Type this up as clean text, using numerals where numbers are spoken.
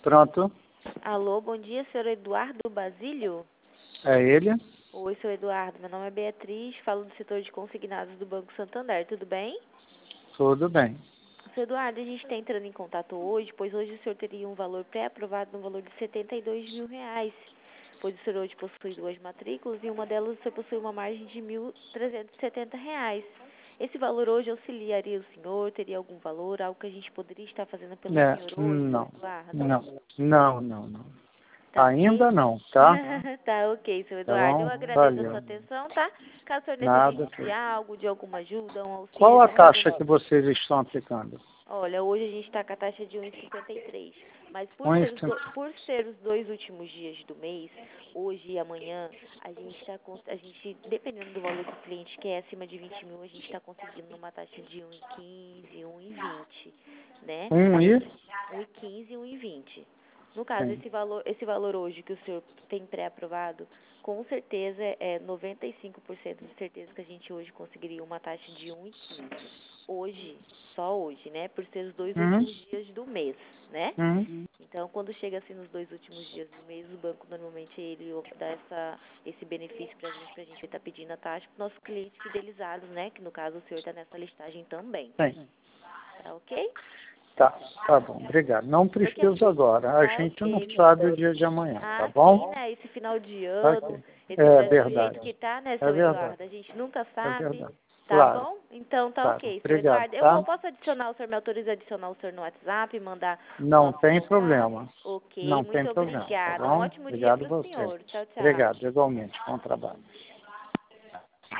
Pronto. Alô, bom dia, senhor Eduardo Basílio? É ele? Oi, senhor Eduardo, meu nome é Beatriz, falo do setor de consignados do Banco Santander, tudo bem? Tudo bem. Senhor Eduardo, a gente está entrando em contato hoje, pois hoje o senhor teria um valor pré-aprovado no valor de R$ 72 mil, pois o senhor hoje possui 2 matrículas e uma delas o senhor possui uma margem de R$ 1.370. Esse valor hoje auxiliaria o senhor? Teria algum valor, algo que a gente poderia estar fazendo pelo senhor hoje, senhor Eduardo? Não. Tá Ainda ok? não, tá? Tá ok, senhor Tá Eduardo. Eu bom? agradeço a Valeu. sua atenção, tá? Caso o senhor Nada. necessite de algo, de alguma ajuda, um auxílio, Qual a até mesmo... taxa que vocês estão aplicando? Olha, hoje a gente está com a taxa de 1,53, mas Um por ser os 2 últimos dias do mês, hoje e amanhã, a gente, dependendo do valor que o cliente quer, acima de 20 mil, a gente está conseguindo uma taxa de 1,15, 1,20, né? e? 1,15 e 1,20. No caso, Sim. esse valor hoje que o senhor tem pré-aprovado, com certeza é 95% de certeza que a gente hoje conseguiria uma taxa de 1,15. Hoje, só hoje, né? Por ser os 2 últimos dias do mês, né? Então, quando chega assim nos 2 últimos dias do mês, o banco normalmente ele dá esse benefício pra gente estar pedindo a taxa para nossos clientes fidelizados, né? Que no caso o senhor está nessa listagem também. Sim. Tá ok? Tá bom, obrigado. Não precisa agora. A Tá gente não ok. sabe o dia de amanhã, tá Sim, bom? né? Esse final de Tá ano, ok. esse É Brasil do jeito verdade. que tá, né, É seu verdade. Eduardo? A gente nunca É sabe. verdade. Tá Claro. bom? Então tá Tá. ok, seu Obrigado, Eduardo. tá? Posso adicionar o senhor, me autoriza a adicionar o senhor no WhatsApp, mandar Não fotos tem do carro? problema. Ok, Não tem muito problema, tá obrigada. Um bom? ótimo dia Obrigado para o você. senhor. Tchau, tchau. Obrigado, igualmente. Bom trabalho.